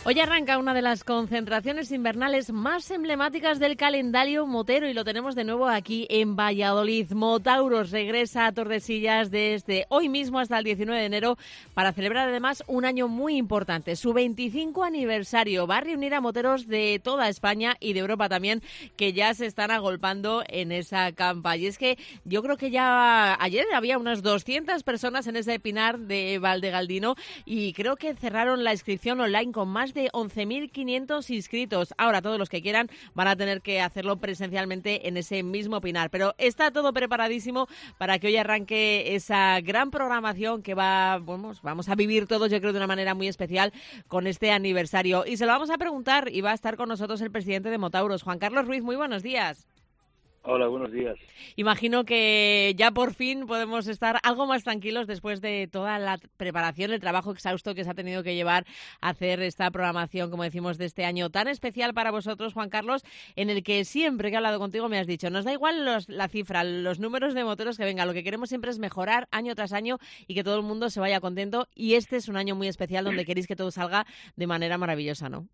Hoy arranca una de las concentraciones invernales más emblemáticas del calendario motero y lo tenemos de nuevo aquí en Valladolid. Motauros regresa a Tordesillas desde hoy mismo hasta el 19 de enero para celebrar además un año muy importante, su 25 aniversario. Va a reunir a moteros de toda España y de Europa también, que ya se están agolpando en esa campa. Y es que yo creo que ya ayer había unas 200 personas en ese Pinar de Valdegaldino y creo que cerraron la inscripción online con más de 11.500 inscritos. Ahora todos los que quieran van a tener que hacerlo presencialmente en ese mismo Pinar. Pero está todo preparadísimo para que hoy arranque esa gran programación que vamos a vivir todos, yo creo, de una manera muy especial con este aniversario. Y se lo vamos a preguntar y va a estar con nosotros el presidente de Motauros, Juan Carlos Ruiz. Muy buenos días. Hola, buenos días. Imagino que ya por fin podemos estar algo más tranquilos después de toda la preparación, el trabajo exhausto que se ha tenido que llevar a hacer esta programación, como decimos, de este año tan especial para vosotros, Juan Carlos, en el que siempre que he hablado contigo me has dicho, nos da igual la cifra, los números de moteros que vengan, lo que queremos siempre es mejorar año tras año y que todo el mundo se vaya contento, y este es un año muy especial donde queréis que todo salga de manera maravillosa, ¿no?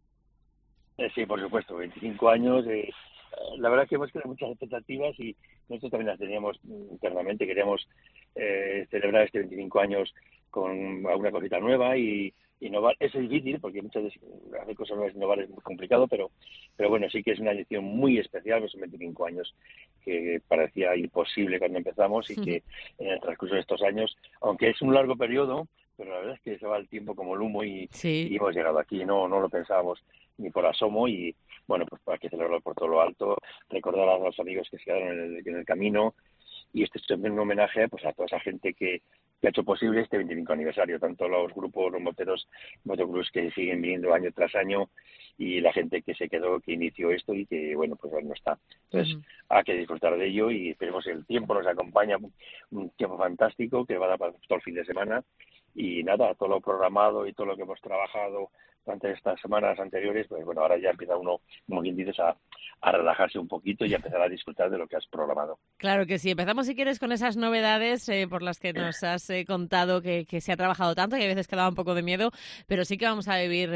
Sí, por supuesto, 25 años. La verdad es que hemos creado muchas expectativas y nosotros también las teníamos internamente. Queríamos celebrar este 25 años con alguna cosita nueva y innovar. Es difícil porque muchas veces hacer cosas nuevas, innovar es muy complicado, pero bueno, sí que es una edición muy especial, son 25 años que parecía imposible cuando empezamos y que en el transcurso de estos años, aunque es un largo periodo, pero la verdad es que se va el tiempo como el humo y hemos llegado aquí, no lo pensábamos ni por asomo y bueno, pues para que celebrarlo por todo lo alto, recordar a los amigos que se quedaron en el camino y este es también un homenaje pues a toda esa gente que ha hecho posible este 25 aniversario, tanto los grupos, los moteros, motoclubs que siguen viniendo año tras año y la gente que se quedó, que inició esto y que, bueno, pues no está. Entonces, hay que disfrutar de ello y esperemos que el tiempo nos acompaña, un tiempo fantástico que va a dar para todo el fin de semana y nada, todo lo programado y todo lo que hemos trabajado durante estas semanas anteriores, pues bueno, ahora ya empieza uno, como bien dices, a relajarse un poquito y a empezar a disfrutar de lo que has programado. Claro que sí. Empezamos, si quieres, con esas novedades por las que nos has contado que se ha trabajado tanto, que a veces quedaba un poco de miedo, pero sí que vamos a vivir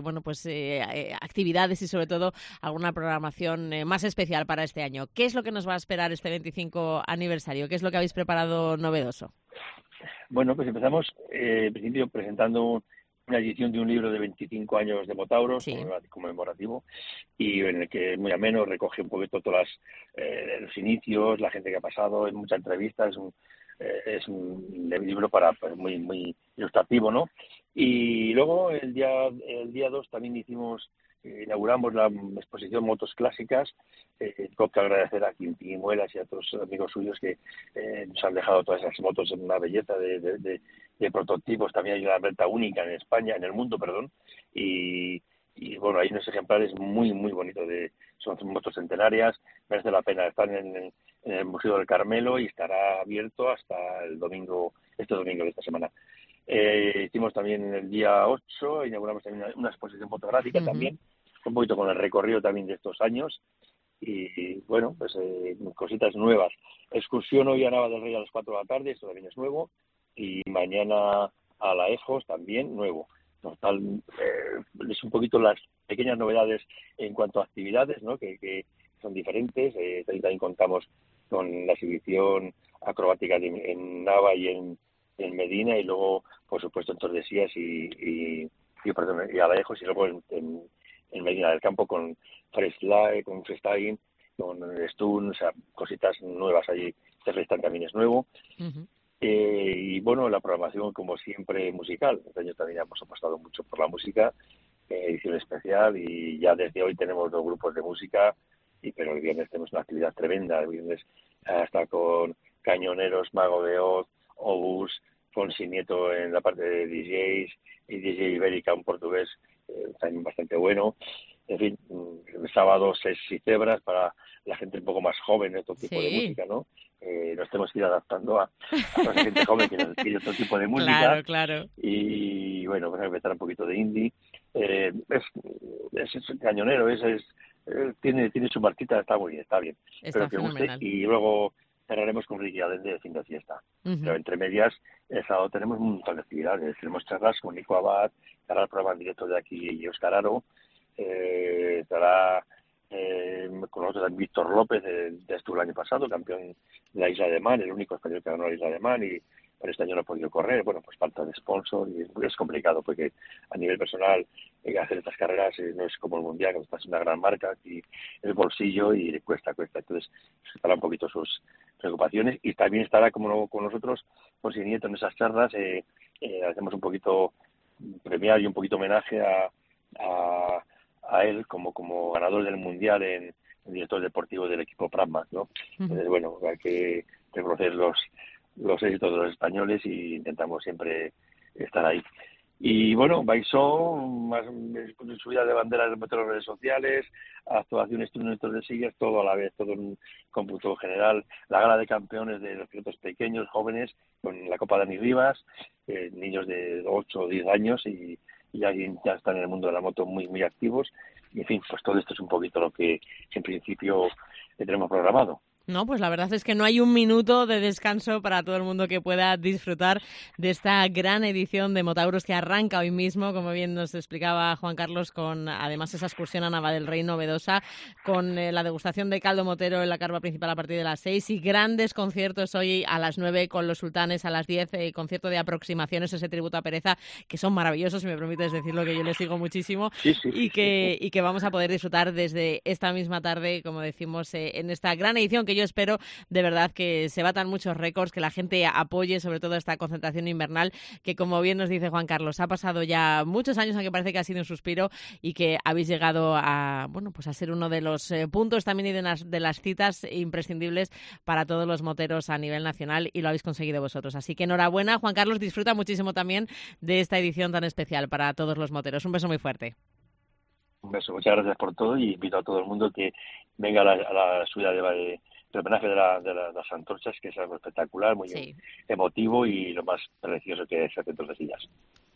actividades y sobre todo alguna programación más especial para este año. ¿Qué es lo que nos va a esperar este 25 aniversario? ¿Qué es lo que habéis preparado novedoso? Bueno, pues empezamos en principio presentando una edición de un libro de 25 años de Motauros, conmemorativo, y en el que muy ameno recoge un poquito todos los inicios, la gente que ha pasado, en muchas entrevistas, es un libro para pues, muy ilustrativo, ¿no? Y luego el día 2 también inauguramos la exposición Motos Clásicas, tengo que agradecer a Quintín Muelas y a otros amigos suyos que nos han dejado todas esas motos en una belleza de prototipos. También hay una venta única en España, en el mundo, perdón, y bueno, hay unos ejemplares muy bonitos, son motos centenarias, merece la pena. Están en el Museo del Carmelo y estará abierto hasta este domingo de esta semana. Hicimos también el día 8, inauguramos también una exposición fotográfica también, un poquito con el recorrido también de estos años y bueno, pues cositas nuevas. Excursión hoy a Nava del Rey a las 4 de la tarde, esto también es nuevo, y mañana a la EJOS también nuevo. Total, es un poquito las pequeñas novedades en cuanto a actividades, ¿no? que son diferentes. También contamos con la exhibición acrobática en Nava y en Medina y luego, por supuesto, en Tordesillas y a la EJOS y luego en Medina del Campo con freestyle, con stun, o sea, cositas nuevas allí. Este freestyle también es nuevo. Y bueno, la programación, como siempre, musical. Este año también hemos apostado mucho por la música, edición especial, y ya desde hoy tenemos 2 grupos de música, pero el viernes tenemos una actividad tremenda. El viernes está con Cañoneros, Mago de Oz, Obus, Fonsi Nieto en la parte de DJs y DJ Ibérica, un portugués también bastante bueno. En fin, el sábado Ses y Cebras para la gente un poco más joven de otro tipo de música, ¿no? Nos tenemos que ir adaptando a toda esa gente joven que quiere otro tipo de música. Claro. Y bueno, vamos a empezar un poquito de indie. Es cañonero, tiene su marquita, está muy bien, está bien. Está Espero que guste. fenomenal. Y luego cerraremos con Ricky Allen de fin de fiesta. Uh-huh. Pero entre medias, el sábado tenemos un montón de actividades. Tenemos charlas con Nico Abad, estará el programa en directo de aquí y Óscar Aro, estará con nosotros Víctor López, estuvo el año pasado, campeón de la Isla de Man, el único español que ganó la Isla de Man, y por este año no ha podido correr. Bueno, pues falta de sponsor y es complicado porque a nivel personal hacer estas carreras no es como el Mundial, que estás en una gran marca y el bolsillo y cuesta. Entonces estará un poquito sus preocupaciones, y también estará como con nosotros José Nieto en esas charlas. Hacemos un poquito premiar y un poquito homenaje a él como ganador del Mundial en director deportivo del equipo Pramac, ¿no? Entonces, bueno, hay que reconocer los éxitos de los españoles y intentamos siempre estar ahí. Y bueno, Baixó, más subida de banderas de las redes sociales, actuaciones, turnos de sillas, todo a la vez, todo en un cómputo general. La gala de campeones de los pilotos pequeños, jóvenes, con la Copa Dani Rivas, niños de 8 o 10 años y ya están en el mundo de la moto muy, muy activos. Y en fin, pues todo esto es un poquito lo que en principio tenemos programado. No, pues la verdad es que no hay un minuto de descanso para todo el mundo que pueda disfrutar de esta gran edición de Motauros que arranca hoy mismo, como bien nos explicaba Juan Carlos, con además esa excursión a Nava del Rey novedosa, con la degustación de caldo motero en la carpa principal a partir de las 6 y grandes conciertos hoy a las 9 con los sultanes, a las 10 concierto de aproximaciones, ese tributo a Pereza, que son maravillosos, si me permites decirlo, que yo les sigo muchísimo, sí. y que vamos a poder disfrutar desde esta misma tarde, como decimos, en esta gran edición que yo espero de verdad que se batan muchos récords, que la gente apoye sobre todo esta concentración invernal, que como bien nos dice Juan Carlos, ha pasado ya muchos años, aunque parece que ha sido un suspiro, y que habéis llegado a ser uno de los puntos también y de las citas imprescindibles para todos los moteros a nivel nacional, y lo habéis conseguido vosotros. Así que enhorabuena, Juan Carlos, disfruta muchísimo también de esta edición tan especial para todos los moteros. Un beso muy fuerte. Un beso, muchas gracias por todo, y invito a todo el mundo que venga a la subida de homenaje de las antorchas, que es algo espectacular, muy emotivo y lo más precioso que es hacer tordesillas.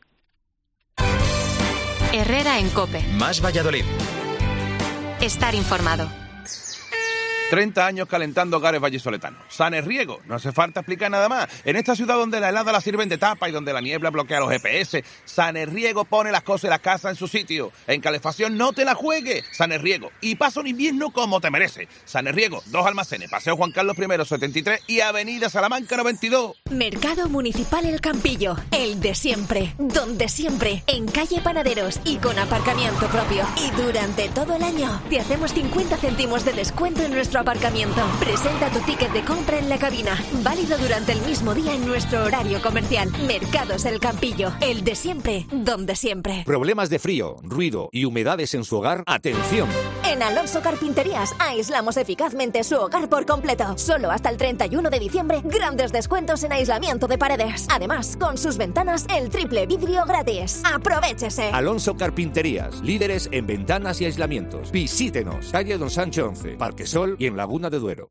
Herrera en COPE. Más Valladolid. Estar informado. 30 años calentando hogares vallisoletanos. Sanerriego, no hace falta explicar nada más. En esta ciudad donde la helada la sirven de tapa y donde la niebla bloquea los GPS, Sanerriego pone las cosas y las casas en su sitio. En calefacción no te la juegues. Sanerriego. Y pasa un invierno como te merece. Sanerriego, 2 almacenes, Paseo Juan Carlos I 73 y Avenida Salamanca 92. Mercado Municipal El Campillo, el de siempre, donde siempre, en calle Panaderos y con aparcamiento propio. Y durante todo el año te hacemos 50 céntimos de descuento en nuestro aparcamiento. Presenta tu ticket de compra en la cabina. Válido durante el mismo día en nuestro horario comercial. Mercados El Campillo, el de siempre, donde siempre. Problemas de frío, ruido y humedades en su hogar. ¡Atención! En Alonso Carpinterías aislamos eficazmente su hogar por completo. Solo hasta el 31 de diciembre, grandes descuentos en aislamiento de paredes. Además, con sus ventanas, el triple vidrio gratis. ¡Aprovéchese! Alonso Carpinterías, líderes en ventanas y aislamientos. Visítenos. Calle Don Sancho 11, Parque Sol y en Laguna de Duero.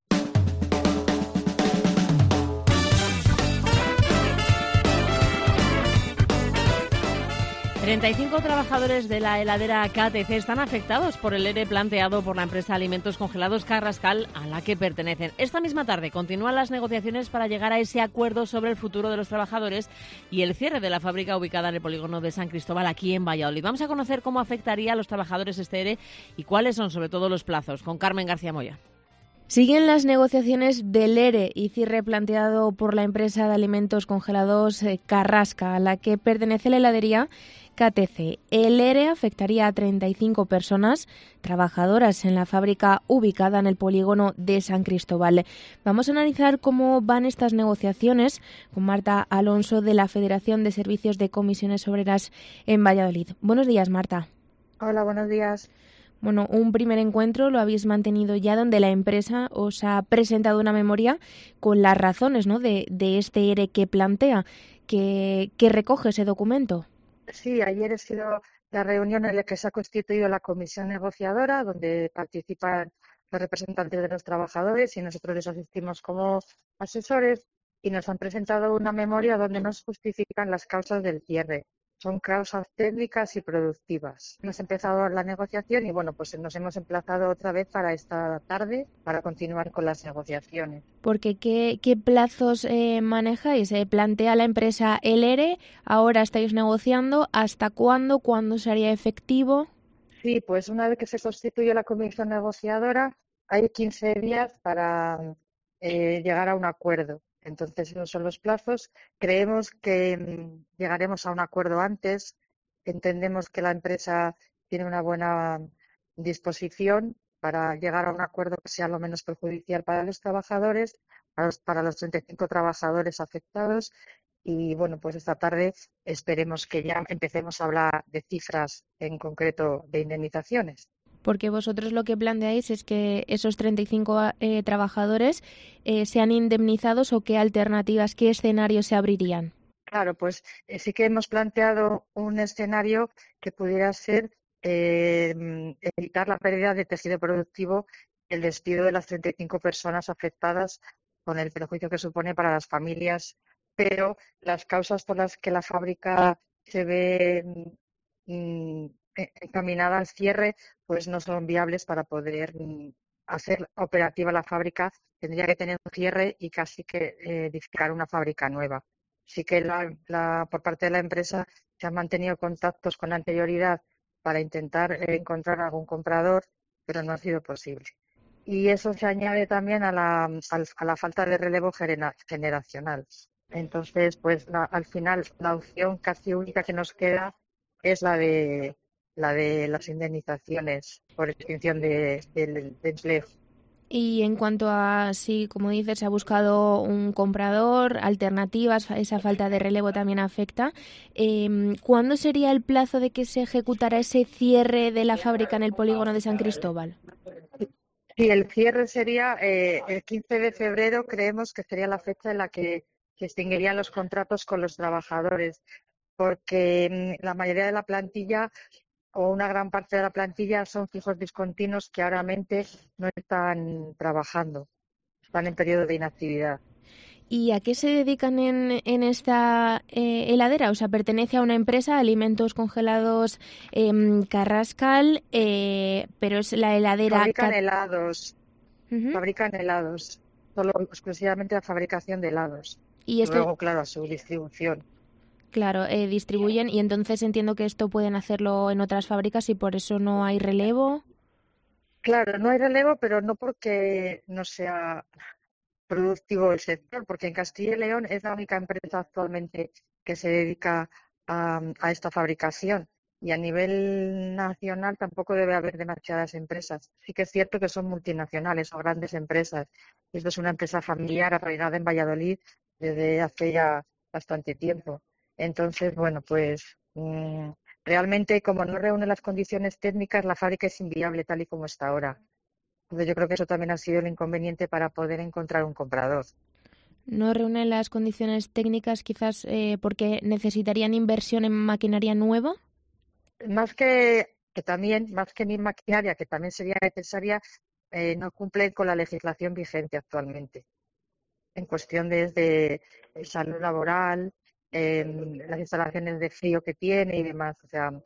35 trabajadores de la heladera KTC están afectados por el ERE planteado por la empresa Alimentos Congelados Carrascal, a la que pertenecen. Esta misma tarde continúan las negociaciones para llegar a ese acuerdo sobre el futuro de los trabajadores y el cierre de la fábrica ubicada en el polígono de San Cristóbal, aquí en Valladolid. Vamos a conocer cómo afectaría a los trabajadores este ERE y cuáles son sobre todo los plazos, con Carmen García Moya. Siguen las negociaciones del ERE y cierre planteado por la empresa de alimentos congelados Carrasca, a la que pertenece la heladería KTC. El ERE afectaría a 35 personas trabajadoras en la fábrica ubicada en el polígono de San Cristóbal. Vamos a analizar cómo van estas negociaciones con Marta Alonso de la Federación de Servicios de Comisiones Obreras en Valladolid. Buenos días, Marta. Hola, buenos días. Bueno, un primer encuentro lo habéis mantenido ya, donde la empresa os ha presentado una memoria con las razones, ¿no?, de este ERE que plantea, que recoge ese documento. Sí, ayer ha sido la reunión en la que se ha constituido la comisión negociadora, donde participan los representantes de los trabajadores y nosotros les asistimos como asesores, y nos han presentado una memoria donde nos justifican las causas del cierre. son causas técnicas y productivas. Hemos empezado la negociación y bueno, pues nos hemos emplazado otra vez para esta tarde para continuar con las negociaciones. Porque ¿qué plazos manejáis? ¿Plantea la empresa el ERE? ¿Ahora estáis negociando? ¿Hasta cuándo? ¿Cuándo sería efectivo? Sí, pues una vez que se constituye la comisión negociadora, hay 15 días para llegar a un acuerdo. Entonces, esos son los plazos. Creemos que llegaremos a un acuerdo antes. Entendemos que la empresa tiene una buena disposición para llegar a un acuerdo que sea lo menos perjudicial para los trabajadores, para los 35 trabajadores afectados. Y bueno, pues esta tarde esperemos que ya empecemos a hablar de cifras en concreto de indemnizaciones. Porque vosotros lo que planteáis es que esos 35 trabajadores sean indemnizados, o qué alternativas, qué escenarios se abrirían. Claro, pues sí que hemos planteado un escenario que pudiera ser evitar la pérdida de tejido productivo, el despido de las 35 personas afectadas con el perjuicio que supone para las familias, pero las causas por las que la fábrica se ve encaminada al cierre pues no son viables para poder hacer operativa la fábrica. Tendría que tener un cierre y casi que edificar una fábrica nueva. Sí que por parte de la empresa se han mantenido contactos con anterioridad para intentar encontrar algún comprador, pero no ha sido posible. Y eso se añade también a la falta de relevo generacional. Entonces, pues al final la opción casi única que nos queda es la de las indemnizaciones por extinción de empleo. Y en cuanto a, sí, como dices, se ha buscado un comprador, alternativas, esa falta de relevo también afecta. ¿Cuándo sería el plazo de que se ejecutara ese cierre de la fábrica en el polígono de San Cristóbal? Sí, el cierre sería el 15 de febrero, creemos que sería la fecha en la que se extinguirían los contratos con los trabajadores, porque la mayoría de la plantilla o una gran parte de la plantilla son fijos discontinuos que ahora no están trabajando, están en periodo de inactividad. ¿Y a qué se dedican en esta heladera? O sea, pertenece a una empresa, Alimentos Congelados Carrascal, pero es la heladera... Fabrican helados, fabrican helados, solo exclusivamente la fabricación de helados. Y esto... luego, claro, a su distribución. Claro, distribuyen, y entonces entiendo que esto pueden hacerlo en otras fábricas y por eso no hay relevo. Claro, no hay relevo, pero no porque no sea productivo el sector, porque en Castilla y León es la única empresa actualmente que se dedica a esta fabricación, y a nivel nacional tampoco debe haber demasiadas empresas. Sí que es cierto que son multinacionales o grandes empresas. Esto es una empresa familiar arraigada en Valladolid desde hace ya bastante tiempo. Entonces, bueno, pues realmente como no reúne las condiciones técnicas, la fábrica es inviable tal y como está ahora. Entonces yo creo que eso también ha sido el inconveniente para poder encontrar un comprador. No reúne las condiciones técnicas quizás porque necesitarían inversión en maquinaria nueva. Más que en maquinaria, que también sería necesaria, no cumplen con la legislación vigente actualmente en cuestión de salud laboral, las instalaciones de frío que tiene y demás. O sea,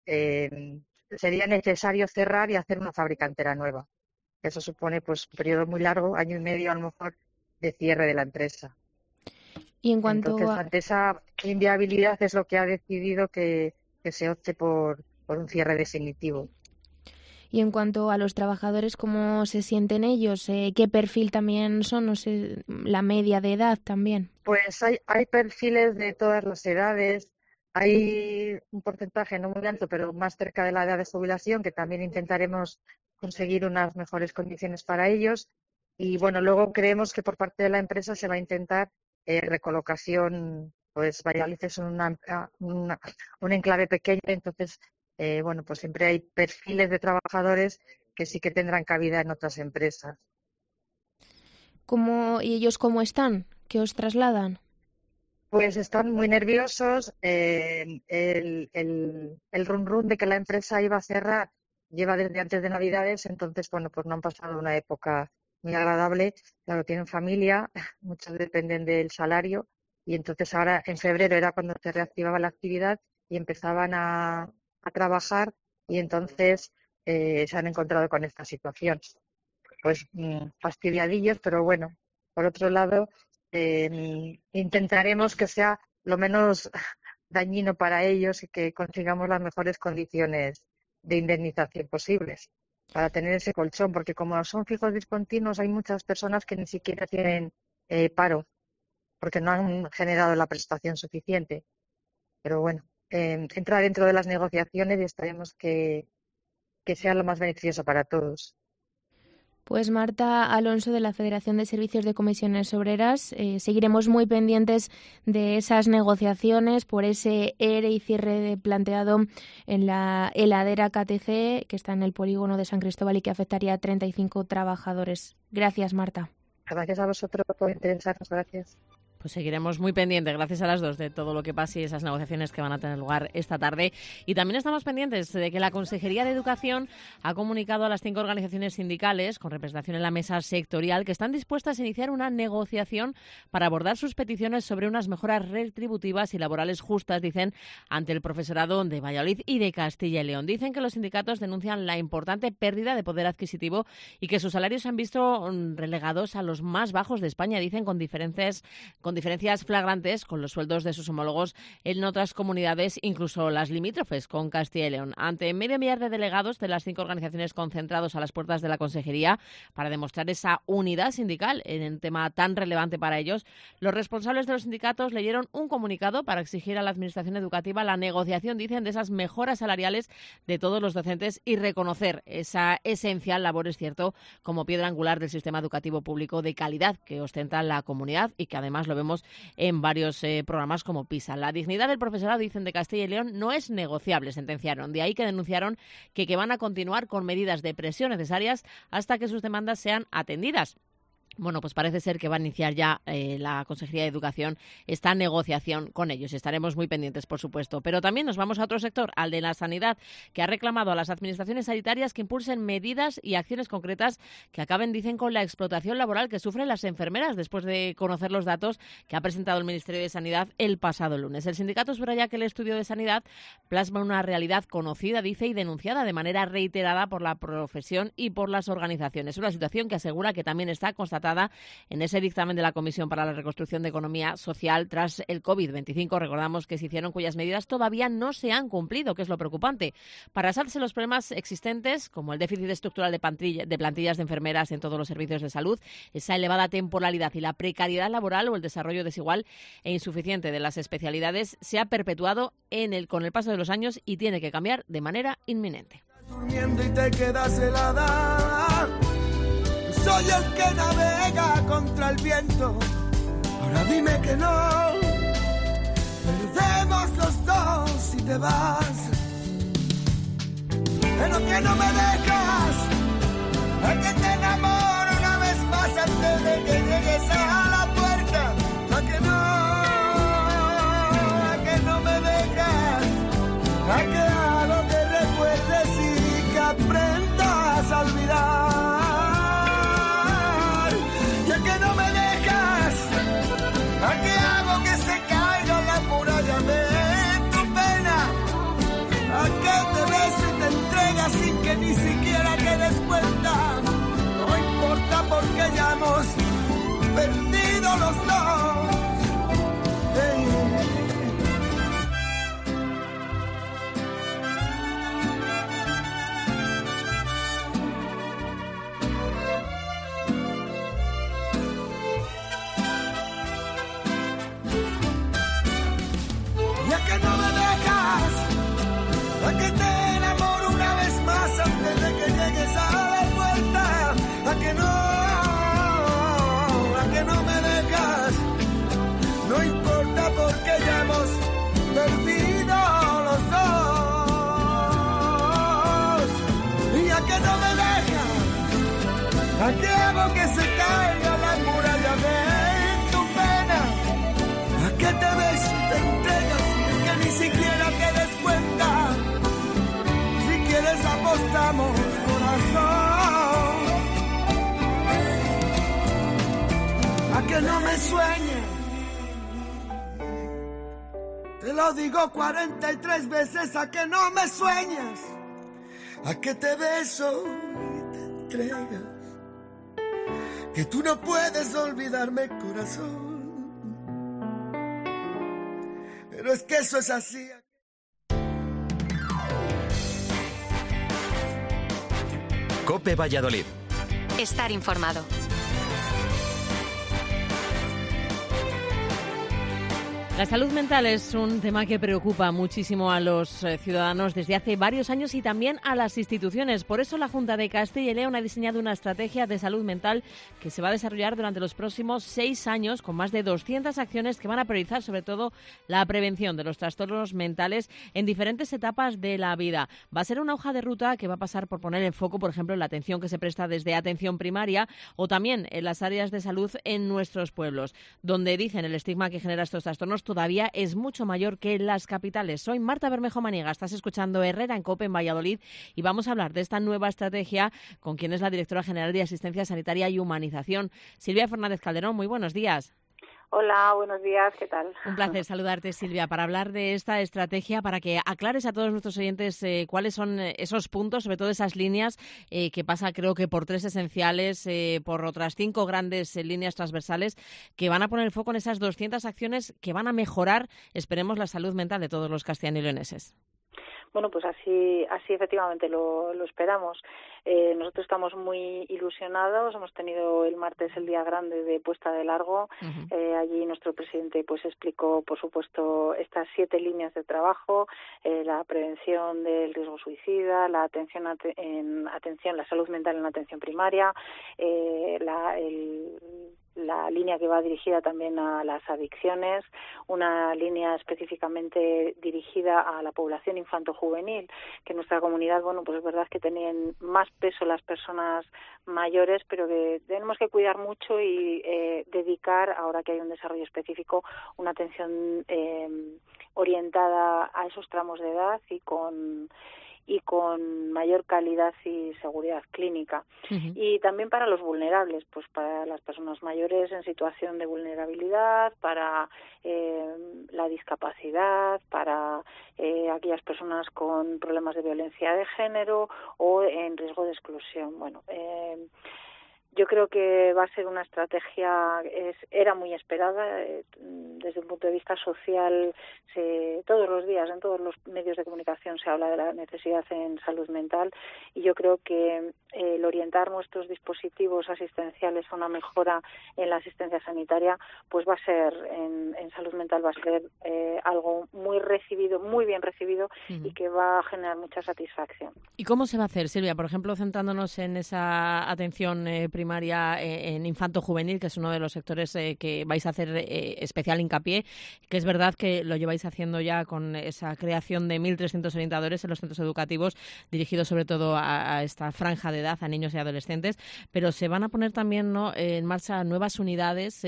sería necesario cerrar y hacer una fábrica entera nueva. Eso supone pues un periodo muy largo, año y medio a lo mejor, de cierre de la empresa. Y en cuanto Entonces, ante esa inviabilidad es lo que ha decidido que se opte por un cierre definitivo. Y en cuanto a los trabajadores, ¿cómo se sienten ellos? ¿Qué perfil también son? No sé, la media de edad también. Pues hay perfiles de todas las edades. Hay un porcentaje no muy alto, pero más cerca de la edad de jubilación, que también intentaremos conseguir unas mejores condiciones para ellos. Y bueno, luego creemos que por parte de la empresa se va a intentar recolocación. Pues Valladolid es un enclave pequeño, entonces bueno, pues siempre hay perfiles de trabajadores que sí que tendrán cabida en otras empresas. ¿Y ellos cómo están? ¿Qué os trasladan? Pues están muy nerviosos. El run run de que la empresa iba a cerrar lleva desde antes de Navidades, entonces bueno, pues no han pasado una época muy agradable. Claro, tienen familia, muchos dependen del salario, y entonces ahora en febrero era cuando se reactivaba la actividad y empezaban a trabajar, y entonces se han encontrado con esta situación. Pues fastidiadillos, pero bueno, por otro lado, intentaremos que sea lo menos dañino para ellos y que consigamos las mejores condiciones de indemnización posibles para tener ese colchón, porque como son fijos discontinuos, hay muchas personas que ni siquiera tienen paro porque no han generado la prestación suficiente. Pero bueno, entra dentro de las negociaciones y esperemos que sea lo más beneficioso para todos. Pues Marta Alonso, de la Federación de Servicios de Comisiones Obreras, seguiremos muy pendientes de esas negociaciones por ese ERE y cierre planteado en la heladera KTC, que está en el polígono de San Cristóbal y que afectaría a 35 trabajadores. Gracias, Marta. Gracias a vosotros por interesarnos. Gracias. Pues seguiremos muy pendientes, gracias a las dos, de todo lo que pase y esas negociaciones que van a tener lugar esta tarde. Y también estamos pendientes de que la Consejería de Educación ha comunicado a las 5 organizaciones sindicales, con representación en la mesa sectorial, que están dispuestas a iniciar una negociación para abordar sus peticiones sobre unas mejoras retributivas y laborales justas, dicen, ante el profesorado de Valladolid y de Castilla y León. Dicen que los sindicatos denuncian la importante pérdida de poder adquisitivo y que sus salarios se han visto relegados a los más bajos de España, dicen, con diferencias flagrantes con los sueldos de sus homólogos en otras comunidades, incluso las limítrofes con Castilla y León. Ante medio millar de delegados de las 5 organizaciones concentrados a las puertas de la Consejería para demostrar esa unidad sindical en un tema tan relevante para ellos, los responsables de los sindicatos leyeron un comunicado para exigir a la Administración Educativa la negociación, dicen, de esas mejoras salariales de todos los docentes y reconocer esa esencial labor, es cierto, como piedra angular del sistema educativo público de calidad que ostenta la comunidad y que además lo vemos en varios programas como PISA. La dignidad del profesorado, dicen, de Castilla y León no es negociable, sentenciaron. De ahí que denunciaron que van a continuar con medidas de presión necesarias hasta que sus demandas sean atendidas. Bueno, pues parece ser que va a iniciar ya la Consejería de Educación esta negociación con ellos. Estaremos muy pendientes, por supuesto. Pero también nos vamos a otro sector, al de la sanidad, que ha reclamado a las administraciones sanitarias que impulsen medidas y acciones concretas que acaben, dicen, con la explotación laboral que sufren las enfermeras después de conocer los datos que ha presentado el Ministerio de Sanidad el pasado lunes. El sindicato subraya que el estudio de sanidad plasma una realidad conocida, dice, y denunciada de manera reiterada por la profesión y por las organizaciones. Una situación que asegura que también está constatada en ese dictamen de la Comisión para la Reconstrucción de Economía Social tras el COVID-25. Recordamos que se hicieron cuyas medidas todavía no se han cumplido, que es lo preocupante. Para saltarse los problemas existentes, como el déficit estructural de plantillas de enfermeras en todos los servicios de salud, esa elevada temporalidad y la precariedad laboral o el desarrollo desigual e insuficiente de las especialidades, se ha perpetuado con el paso de los años y tiene que cambiar de manera inminente. Durmiendo y te quedas helada. Soy el que navega contra el viento. Ahora dime que no. Perdemos los dos si te vas. Pero que no me dejas. A que te enamoro una vez más antes de que llegues a la puerta. A que no me dejas. A que hago que recuerdes y que aprendas a olvidar. ¿A qué hago que se caiga la muralla de tu pena? ¿A qué te beso y te entregas sin que ni siquiera te des cuenta? No importa porque ya hemos perdido los dos. Que no me dejas, a que te enamoro una vez más antes de que llegues a la puerta, a que no me dejas, no importa porque ya hemos perdido los dos, y a que no me dejas, a que hago que se caiga la muralla de tu pena, a que te beso y te entregas ni siquiera te des cuenta. Si quieres apostamos, corazón, a que no me sueñe Te lo digo 43 veces, a que no me sueñas, a que te beso y te entregas, que tú no puedes olvidarme, corazón. Pero es que eso es así. COPE Valladolid. Estar informado. La salud mental es un tema que preocupa muchísimo a los ciudadanos desde hace varios años y también a las instituciones. Por eso la Junta de Castilla y León ha diseñado una estrategia de salud mental que se va a desarrollar durante los próximos 6 años con más de 200 acciones que van a priorizar sobre todo la prevención de los trastornos mentales en diferentes etapas de la vida. Va a ser una hoja de ruta que va a pasar por poner el foco, por ejemplo, en la atención que se presta desde atención primaria o también en las áreas de salud en nuestros pueblos, donde dicen el estigma que genera estos trastornos todavía es mucho mayor que en las capitales. Soy Marta Bermejo Maniega, estás escuchando Herrera en COPE en Valladolid y vamos a hablar de esta nueva estrategia con quien es la directora general de Asistencia Sanitaria y Humanización, Silvia Fernández Calderón. Muy buenos días. Hola, buenos días, ¿qué tal? Un placer saludarte, Silvia, para hablar de esta estrategia, para que aclares a todos nuestros oyentes cuáles son esos puntos, sobre todo esas líneas que pasa creo que por 3 esenciales, por otras 5 grandes líneas transversales que van a poner el foco en esas 200 acciones que van a mejorar, esperemos, la salud mental de todos los castellano y leoneses. Bueno, pues así efectivamente lo esperamos. Nosotros estamos muy ilusionados. Hemos tenido el martes el día grande de puesta de largo. Allí nuestro presidente pues explicó, por supuesto, estas 7 líneas de trabajo: la prevención del riesgo suicida, la la salud mental en la atención primaria, la línea que va dirigida también a las adicciones, una línea específicamente dirigida a la población infanto-juvenil, que en nuestra comunidad, bueno, pues es verdad que tienen más peso las personas mayores, pero que tenemos que cuidar mucho y dedicar, ahora que hay un desarrollo específico, una atención orientada a esos tramos de edad y con mayor calidad y seguridad clínica. Y también para los vulnerables, pues para las personas mayores en situación de vulnerabilidad, para la discapacidad, para aquellas personas con problemas de violencia de género o en riesgo de exclusión. Bueno, yo creo que va a ser una estrategia, era muy esperada desde un punto de vista social. Todos los días en todos los medios de comunicación se habla de la necesidad en salud mental y yo creo que el orientar nuestros dispositivos asistenciales a una mejora en la asistencia sanitaria pues va a ser en salud mental va a ser algo muy bien recibido y que va a generar mucha satisfacción. ¿Y cómo se va a hacer, Silvia? Por ejemplo, centrándonos en esa atención primaria en infanto-juvenil, que es uno de los sectores que vais a hacer especial hincapié, que es verdad que lo lleváis haciendo ya con esa creación de 1.300 orientadores en los centros educativos, dirigidos sobre todo a esta franja de edad, a niños y adolescentes, pero se van a poner también en marcha nuevas unidades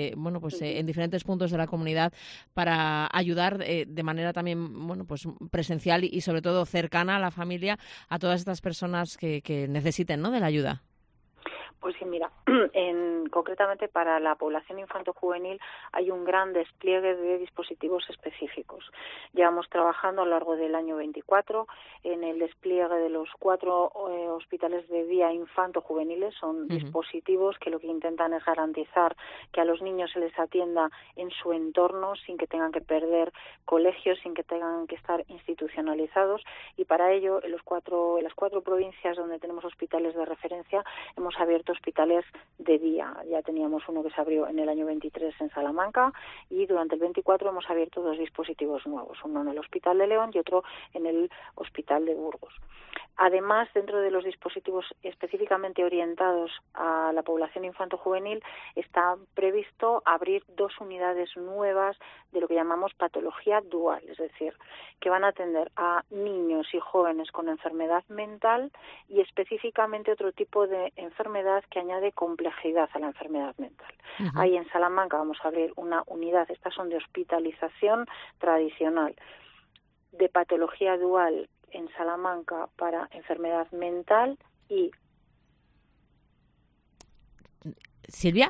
en diferentes puntos de la comunidad para ayudar de manera también presencial y sobre todo cercana a la familia a todas estas personas que necesiten de la ayuda. Pues sí, mira, concretamente para la población infanto-juvenil hay un gran despliegue de dispositivos específicos. Llevamos trabajando a lo largo del año 24 en el despliegue de los 4 hospitales de día infanto-juveniles. Son dispositivos que lo que intentan es garantizar que a los niños se les atienda en su entorno sin que tengan que perder colegios, sin que tengan que estar institucionalizados, y para ello en las 4 provincias donde tenemos hospitales de referencia hemos abierto hospitales de día. Ya teníamos uno que se abrió en el año 23 en Salamanca y durante el 24 hemos abierto 2 dispositivos nuevos, uno en el Hospital de León y otro en el Hospital de Burgos. Además, dentro de los dispositivos específicamente orientados a la población infanto-juvenil está previsto abrir 2 unidades nuevas de lo que llamamos patología dual, es decir, que van a atender a niños y jóvenes con enfermedad mental y específicamente otro tipo de enfermedad que añade complejidad a la enfermedad mental. Ahí en Salamanca vamos a abrir una unidad, estas son de hospitalización tradicional, de patología dual en Salamanca para enfermedad mental y... Silvia,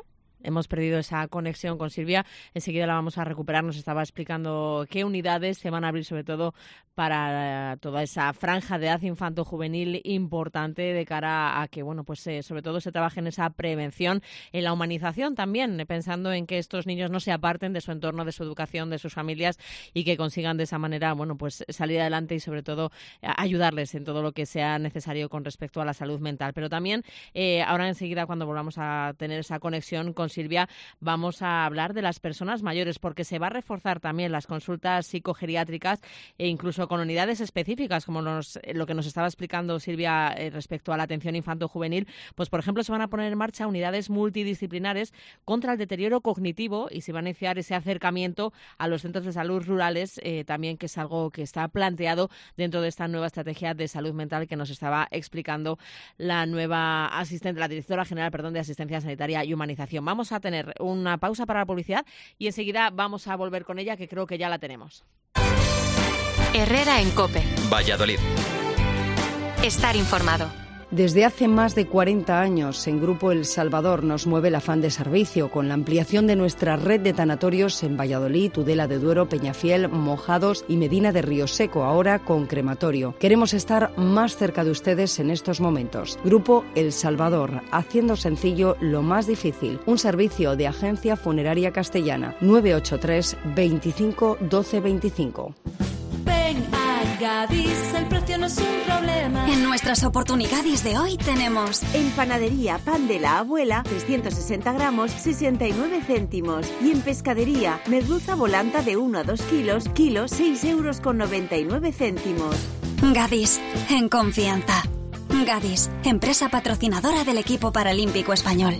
Hemos perdido esa conexión con Silvia. Enseguida la vamos a recuperar. Nos estaba explicando qué unidades se van a abrir, sobre todo para toda esa franja de edad infanto-juvenil importante de cara a que, bueno, pues sobre todo se trabaje en esa prevención, en la humanización también, pensando en que estos niños no se aparten de su entorno, de su educación, de sus familias y que consigan de esa manera, bueno, pues salir adelante y sobre todo ayudarles en todo lo que sea necesario con respecto a la salud mental. Pero también ahora enseguida, cuando volvamos a tener esa conexión con Silvia, vamos a hablar de las personas mayores, porque se va a reforzar también las consultas psicogeriátricas e incluso con unidades específicas, como lo que nos estaba explicando Silvia respecto a la atención infanto-juvenil. Pues, por ejemplo, se van a poner en marcha unidades multidisciplinares contra el deterioro cognitivo y se va a iniciar ese acercamiento a los centros de salud rurales, también, que es algo que está planteado dentro de esta nueva estrategia de salud mental que nos estaba explicando la nueva la directora general, de Asistencia Sanitaria y Humanización. Vamos a tener una pausa para la publicidad y enseguida vamos a volver con ella, que creo que ya la tenemos. Herrera en COPE. Valladolid. Estar informado. Desde hace más de 40 años, en Grupo El Salvador nos mueve el afán de servicio, con la ampliación de nuestra red de tanatorios en Valladolid, Tudela de Duero, Peñafiel, Mojados y Medina de Río Seco, ahora con crematorio. Queremos estar más cerca de ustedes en estos momentos. Grupo El Salvador, haciendo sencillo lo más difícil. Un servicio de Agencia Funeraria Castellana. 983 25 12 25. Ven a Gadis, el precio no es un problema. En nuestras oportunidades de hoy tenemos: en panadería, pan de la abuela, 360 gramos, 69 céntimos. Y en pescadería, merluza volanta de 1 a 2 kilos, kilo, 6,99 €. Gadis, en confianza. Gadis, empresa patrocinadora del equipo paralímpico español.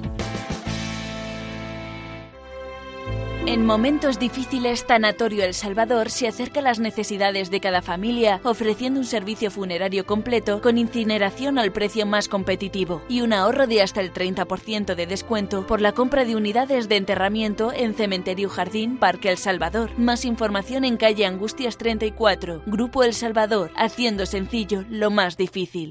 En momentos difíciles, Tanatorio El Salvador se acerca a las necesidades de cada familia, ofreciendo un servicio funerario completo con incineración al precio más competitivo y un ahorro de hasta el 30% de descuento por la compra de unidades de enterramiento en Cementerio Jardín Parque El Salvador. Más información en calle Angustias 34. Grupo El Salvador, haciendo sencillo lo más difícil.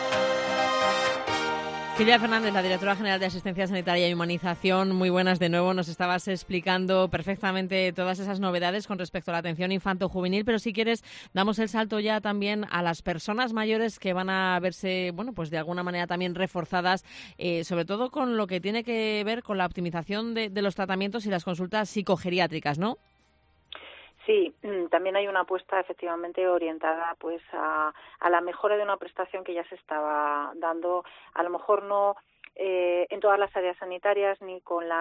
Silvia Fernández, la directora general de Asistencia Sanitaria y Humanización, muy buenas de nuevo. Nos estabas explicando perfectamente todas esas novedades con respecto a la atención infanto-juvenil, pero si quieres damos el salto ya también a las personas mayores que van a verse, bueno, pues de alguna manera también reforzadas, sobre todo con lo que tiene que ver con la optimización de los tratamientos y las consultas psicogeriátricas, ¿no? Sí, también hay una apuesta efectivamente orientada pues a la mejora de una prestación que ya se estaba dando, a lo mejor no en todas las áreas sanitarias ni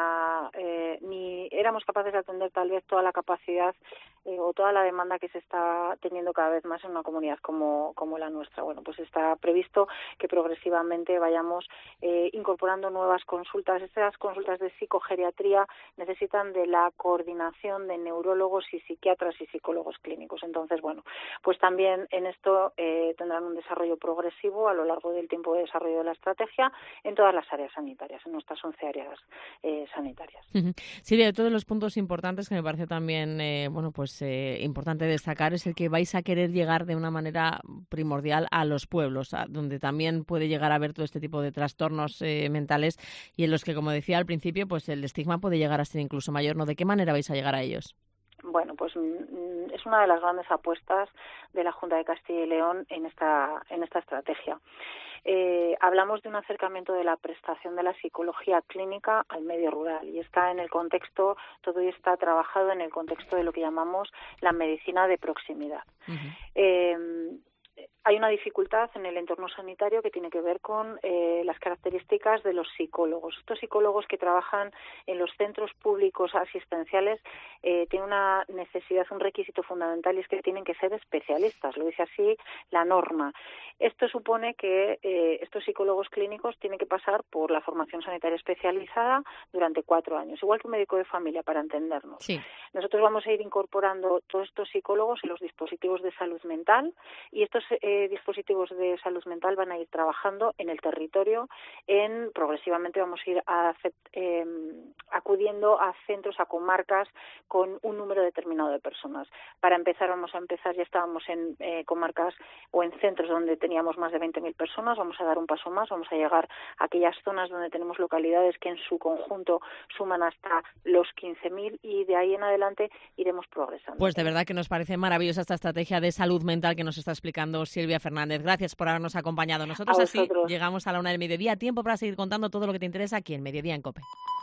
éramos capaces de atender tal vez toda la capacidad o toda la demanda que se está teniendo cada vez más en una comunidad como la nuestra. Bueno, pues está previsto que progresivamente vayamos incorporando nuevas consultas. Estas consultas de psicogeriatría necesitan de la coordinación de neurólogos y psiquiatras y psicólogos clínicos. Entonces, bueno, pues también en esto tendrán un desarrollo progresivo a lo largo del tiempo de desarrollo de la estrategia en todas las áreas sanitarias, en nuestras 11 áreas sanitarias. Silvia, de todos los puntos importantes que me parece también, importante destacar, es el que vais a querer llegar de una manera primordial a los pueblos, donde también puede llegar a haber todo este tipo de trastornos mentales y en los que, como decía al principio, pues el estigma puede llegar a ser incluso mayor, ¿no? ¿De qué manera vais a llegar a ellos? Bueno, pues es una de las grandes apuestas de la Junta de Castilla y León en esta estrategia. Hablamos de un acercamiento de la prestación de la psicología clínica al medio rural y está en el contexto, todo está trabajado en el contexto de lo que llamamos la medicina de proximidad. Hay una dificultad en el entorno sanitario que tiene que ver con las características de los psicólogos. Estos psicólogos que trabajan en los centros públicos asistenciales tienen una necesidad, un requisito fundamental, y es que tienen que ser especialistas, lo dice así la norma. Esto supone que estos psicólogos clínicos tienen que pasar por la formación sanitaria especializada durante 4 años, igual que un médico de familia, para entendernos. Sí. Nosotros vamos a ir incorporando todos estos psicólogos en los dispositivos de salud mental, y estos dispositivos de salud mental van a ir trabajando en el territorio. Progresivamente vamos a ir acudiendo a centros, a comarcas con un número determinado de personas. Para empezar, ya estábamos en comarcas o en centros donde teníamos más de 20.000 personas. Vamos a dar un paso más, vamos a llegar a aquellas zonas donde tenemos localidades que en su conjunto suman hasta los 15.000, y de ahí en adelante iremos progresando. Pues de verdad que nos parece maravillosa esta estrategia de salud mental que nos está explicando Silvia Fernández. Gracias por habernos acompañado. Nosotros así llegamos a la 1:00 del mediodía. Tiempo para seguir contando todo lo que te interesa aquí en Mediodía en COPE.